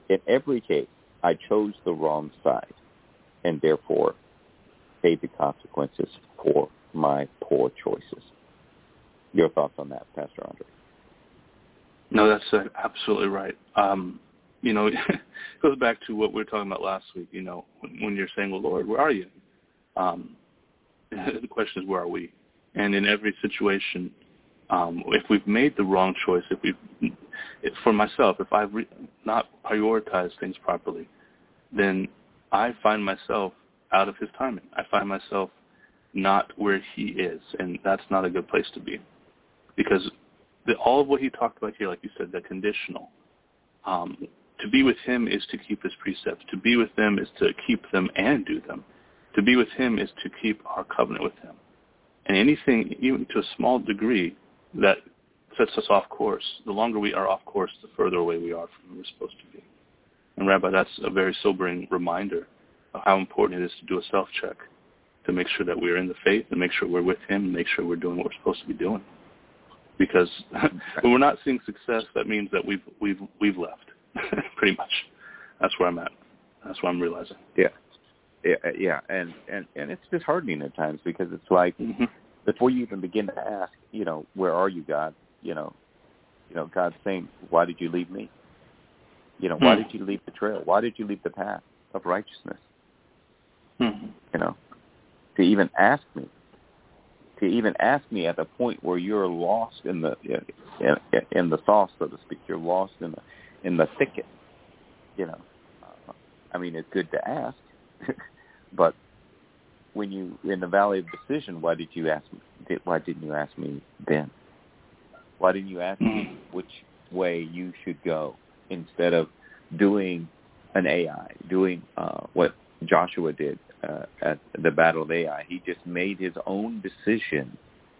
In every case, I chose the wrong side and therefore paid the consequences for my poor choices. Your thoughts on that, Pastor Andre? No, that's uh, absolutely right. Um, you know, it goes back to what we were talking about last week, you know, when, when you're saying, well, Lord, where are you? Um, the question is, where are we? And in every situation, um, if we've made the wrong choice, if we've, if, for myself, if I've re- not prioritized things properly, then I find myself out of his timing. I find myself not where he is, and that's not a good place to be. Because the, all of what he talked about here, like you said, the conditional, um, to be with him is to keep his precepts. To be with them is to keep them and do them. To be with him is to keep our covenant with him. And anything, even to a small degree, that sets us off course, the longer we are off course, the further away we are from where we're supposed to be. And Rabbi, that's a very sobering reminder of how important it is to do a self-check, to make sure that we're in the faith and make sure we're with him and make sure we're doing what we're supposed to be doing. Because when we're not seeing success, that means that we've we've we've left, pretty much. That's where I'm at. That's what I'm realizing. Yeah, yeah, yeah, and and and it's disheartening at times because it's like mm-hmm. before you even begin to ask, you know, where are you, God? You know, you know, God's saying, why did you leave me? You know, why mm-hmm. did you leave the trail? Why did you leave the path of righteousness? Mm-hmm. You know, to even ask me. To even ask me at the point where you're lost in the in, in the sauce, so to speak, you're lost in the in the thicket. You know, uh, I mean, it's good to ask, but when you in the valley of decision, why did you ask me? Did, why didn't you ask me then? Why didn't you ask me which way you should go instead of doing an A I, doing uh, what Joshua did? Uh, at the Battle of Ai, he just made his own decision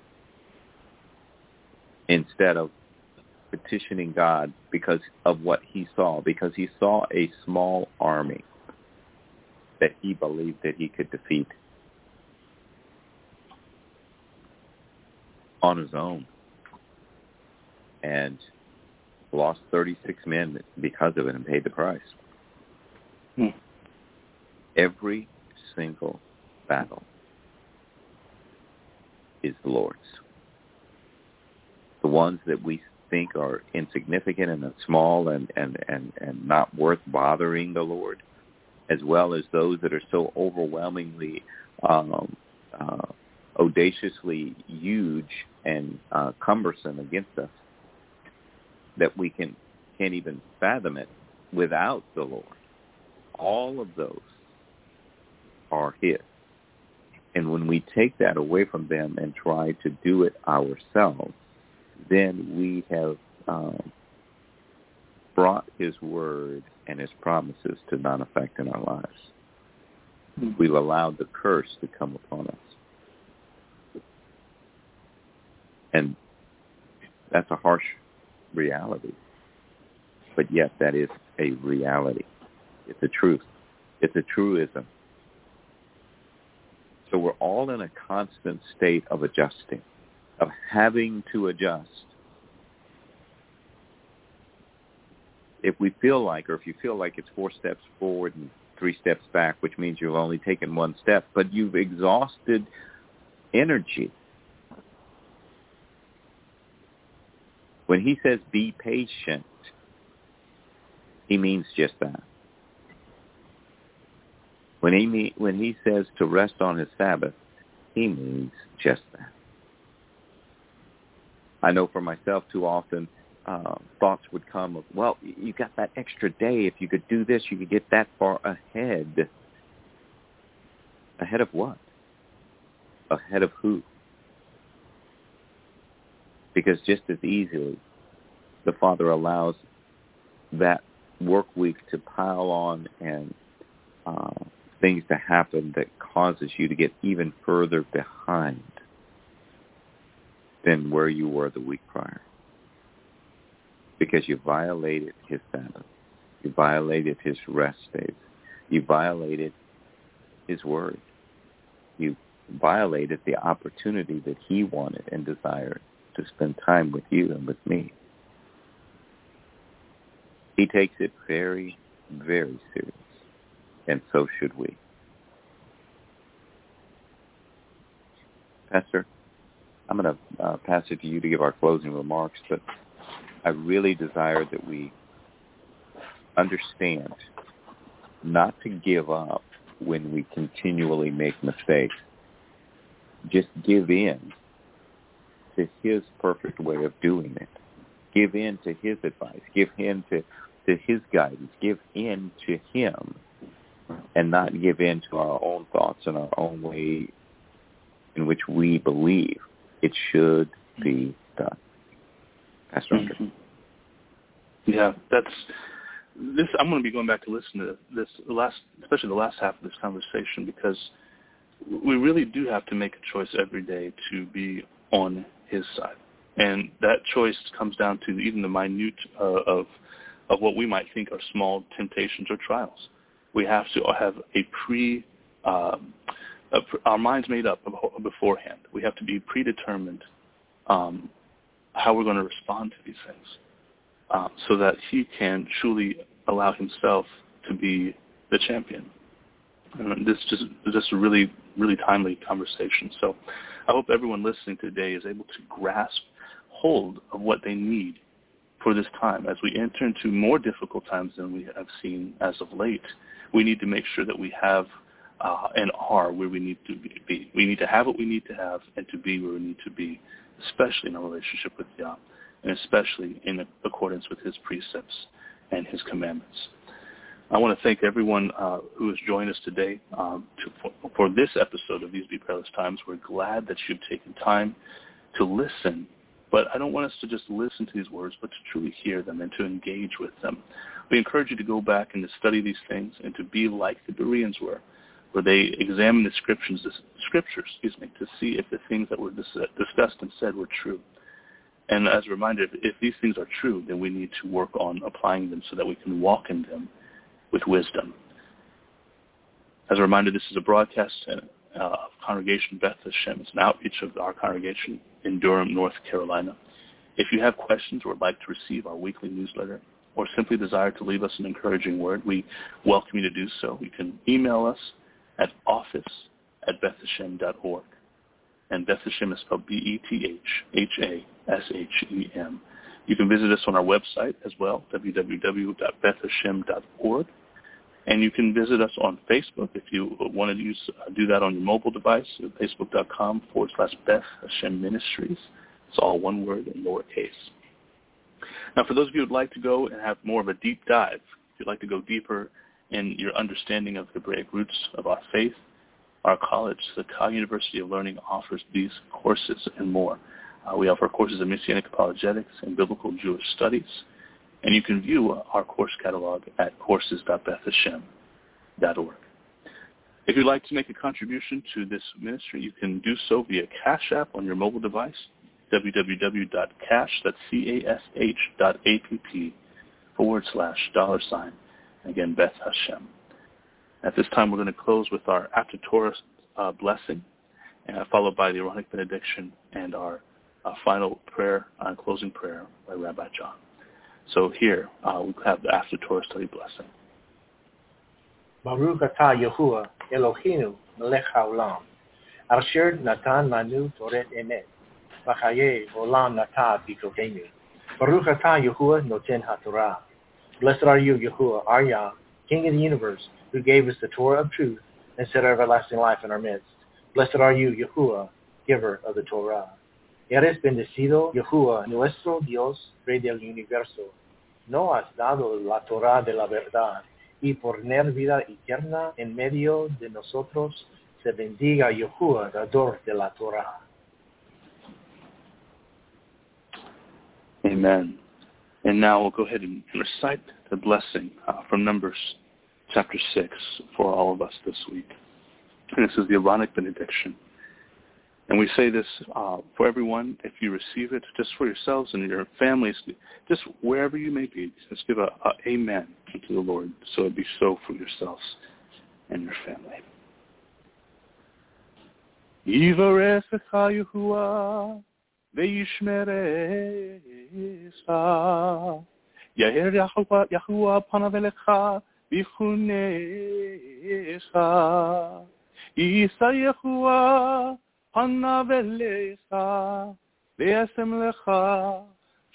instead of petitioning God because of what he saw, because he saw a small army that he believed that he could defeat on his own, and lost thirty-six men because of it and paid the price. Hmm. Every single battle is the Lord's. The ones that we think are insignificant and small and, and, and, and not worth bothering the Lord, as well as those that are so overwhelmingly, um, uh, audaciously huge and uh, cumbersome against us, that we can, can't even fathom it without the Lord. All of those are his. And when we take that away from them and try to do it ourselves, then we have um, brought his word and his promises to non-effect in our lives. Mm-hmm. We've allowed the curse to come upon us. And that's a harsh reality. But yet that is a reality. It's a truth. It's a truism. So we're all in a constant state of adjusting, of having to adjust. If we feel like, or if you feel like it's four steps forward and three steps back, which means you've only taken one step, but you've exhausted energy. When he says be patient, he means just that. When he when he says to rest on his Sabbath, he means just that. I know for myself too often uh, thoughts would come of, well, you got that extra day. If you could do this, you could get that far ahead. Ahead of what? Ahead of who? Because just as easily, the Father allows that work week to pile on and uh, things to happen that causes you to get even further behind than where you were the week prior. Because you violated his Sabbath. You violated his rest days. You violated his word. You violated the opportunity that he wanted and desired to spend time with you and with me. He takes it very, very serious, and so should we. Pastor, I'm going to uh, pass it to you to give our closing remarks, but I really desire that we understand not to give up when we continually make mistakes. Just give in to his perfect way of doing it. Give in to his advice. Give in to, to his guidance. Give in to him and not give in to our own thoughts and our own way in which we believe it should be done. Pastor Andrew. Mm-hmm. Yeah, that's this. I'm going to be going back to listen to this last, especially the last half of this conversation, because we really do have to make a choice every day to be on his side, and that choice comes down to even the minute uh, of of what we might think are small temptations or trials. We have to have a pre, um, a, our minds made up beforehand. We have to be predetermined um, how we're going to respond to these things, uh, so that he can truly allow himself to be the champion. And this just is just a really, really timely conversation. So I hope everyone listening today is able to grasp hold of what they need for this time. As we enter into more difficult times than we have seen as of late, we need to make sure that we have uh, and are where we need to be. We need to have what we need to have and to be where we need to be, especially in our relationship with Yah, and especially in accordance with his precepts and his commandments. I want to thank everyone uh, who has joined us today um, to, for, for this episode of These Be Perilous Times. We're glad that you've taken time to listen, but I don't want us to just listen to these words, but to truly hear them and to engage with them. We encourage you to go back and to study these things and to be like the Bereans were, where they examined the scriptures, the scriptures, excuse me, to see if the things that were dis- discussed and said were true. And as a reminder, if, if these things are true, then we need to work on applying them so that we can walk in them with wisdom. As a reminder, this is a broadcast uh, of Congregation Beth Hashem. It's an outreach of our congregation in Durham, North Carolina. If you have questions or would like to receive our weekly newsletter, or simply desire to leave us an encouraging word, we welcome you to do so. You can email us at office at beth hashem dot org. And Beth Hashem is spelled B E T H H A S H E M. You can visit us on our website as well, w w w dot beth hashem dot org. And you can visit us on Facebook if you want to use, uh, do that on your mobile device, facebook.com forward slash Beth Hashem Ministries. It's all one word in lowercase. Now, for those of you who would like to go and have more of a deep dive, if you'd like to go deeper in your understanding of the Hebraic roots of our faith, our college, the Cal University of Learning, offers these courses and more. Uh, we offer courses in Messianic Apologetics and Biblical Jewish Studies. And you can view our course catalog at courses dot beth hashem dot org. If you'd like to make a contribution to this ministry, you can do so via Cash App on your mobile device, w w w dot cash, that's C A S H dot A P P forward slash dollar sign, again, Beth Hashem. At this time, we're going to close with our after Torah uh, blessing, uh, followed by the Aaronic benediction and our uh, final prayer, uh, closing prayer by Rabbi John. So here, uh, we have the after Torah study blessing. Baruch atah Yahuwah Eloheinu melech haolam, asher natan manu toret emet, v'chaye olam nata b'tokeinu. Baruch atah Yahuwah noten haTorah. Blessed are you, Yahuwah, our Yah, King of the universe, who gave us the Torah of truth and set our everlasting life in our midst. Blessed are you, Yahuwah, giver of the Torah. Eres bendecido, Yahuwah, nuestro Dios, Rey del universo. No has dado la Torah de la verdad, y por tener vida eterna en medio de nosotros, se bendiga Yahuwah, dador de la Torah. Amen. And now we'll go ahead and recite the blessing uh, from Numbers chapter six for all of us this week. And this is the Aaronic benediction. And we say this uh, for everyone, if you receive it, just for yourselves and your families, just wherever you may be, just give a, a amen to the Lord, so it be so for yourselves and your family. Yivarechecha Yahuwah ve'yishmerecha Yaher Yahuwah panav elecha bichunecha. Isa Yehua panav elecha ve'asem lecha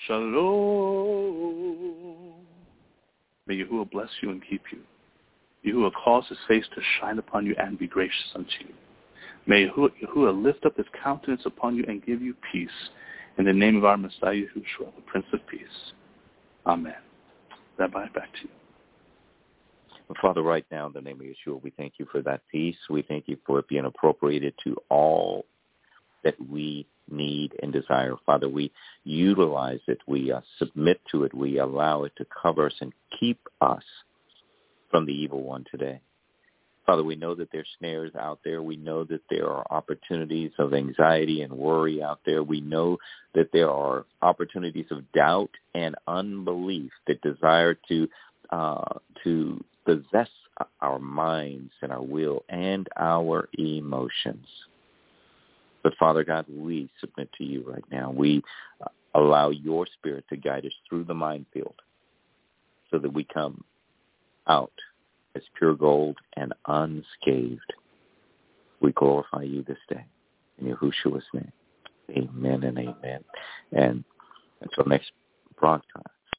shalom. May Yahuwah bless you and keep you. Yahuwah cause his face to shine upon you and be gracious unto you. May Yahuwah, Yahuwah lift up his countenance upon you and give you peace. In the name of our Messiah, Yahushua, the Prince of Peace. Amen. Rabbi, back to you. Father, right now, in the name of Yeshua, we thank you for that peace. We thank you for it being appropriated to all that we need and desire. Father, we utilize it. We uh, submit to it. We allow it to cover us and keep us from the evil one today. Father, we know that there's snares out there. We know that there are opportunities of anxiety and worry out there. We know that there are opportunities of doubt and unbelief that desire to uh, to possess our minds and our will and our emotions. But Father God, we submit to you right now. We allow your Spirit to guide us through the minefield so that we come out as pure gold and unscathed. We glorify you this day. In Yahushua's name, amen and amen. And until next broadcast,